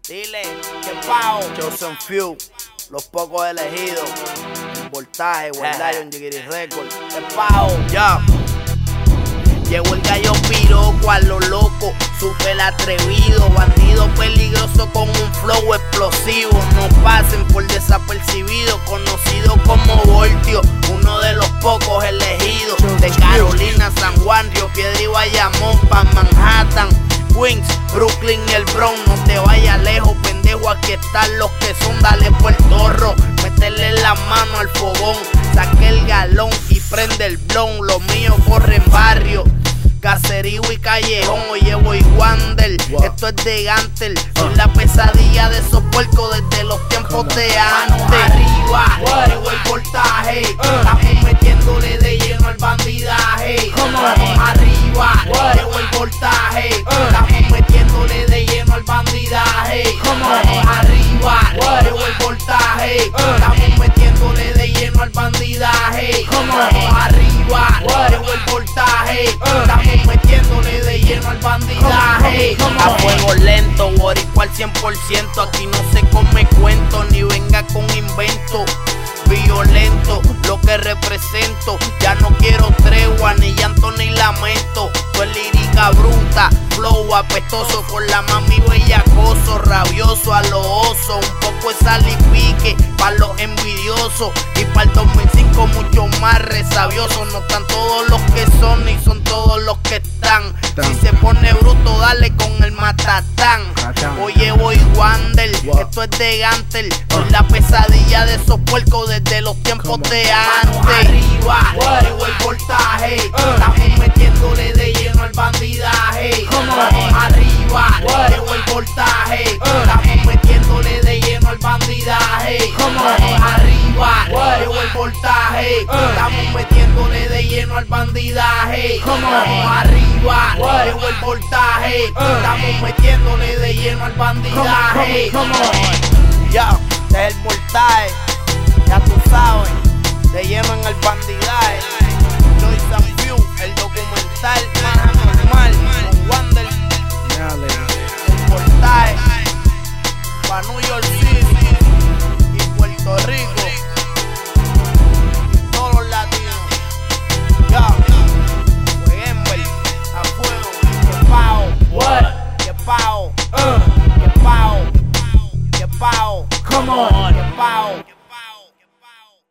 Dile que pago. Chosen Few, los pocos elegidos. Voltaje, Lion, Jigiri Record. Que pago. Ya. Llegó el gallo piroco a lo loco, súper atrevido, bandido peligroso con un flow explosivo. No pasen por desapercibido, conocido como Voltio, uno de los pocos elegidos. De Carolina, San Juan, Río Piedra y Bayamón, pa' Manhattan, Queens, Brooklyn y el Bronx. No te vayas lejos, pendejo, aquí están los que son. Dale por el torro, métele la mano al fogón, saque el galón y prende el blon. Lo mío corre en barrio, caserío y callejón. Oye, voy Wander, esto es de Gantel. Soy la pesadilla de esos puercos desde los tiempos de antes. Arriba, llegó el voltaje, estamos metiéndole de lleno al bandidaje. Arriba, llegó el voltaje, estamos metiéndole de lleno al bandidaje. Arriba, llegó el voltaje, estamos metiéndole de lleno al bandidaje. Arriba, llegó el voltaje, estamos metiéndole de lleno al bandidaje. A fuego lento, boricua al 100%. Aquí no se come cuento, ni venga con invento. Violento, lo que represento. Ya no quiero tregua, ni llanto ni lamento. Tú es lírica bruta, flow apestoso. Por la mami bellacoso, rabioso a lo oso. Un poco de sal y pique pa' los envidiosos. Y para el 2005 mucho más resabioso. No están todos los que son, ni son todos los que están. Si se pone bruto, dale con el matatán. Oye, voy Wander, esto es de Gantel. Soy la pesadilla de esos puercos desde los tiempos de antes. Arriba, llegó el voltaje, estamos metiéndole de lleno al bandidaje. Arriba, llegó el voltaje, estamos metiéndole de lleno al bandidaje. Arriba, llegó el voltaje, estamos metiéndole de lleno al bandidaje. Arriba, llegó el voltaje, estamos metiéndole de lleno al bandidaje. Ya, este es el voltaje, ya tú sabes, de lleno en el bandidaje.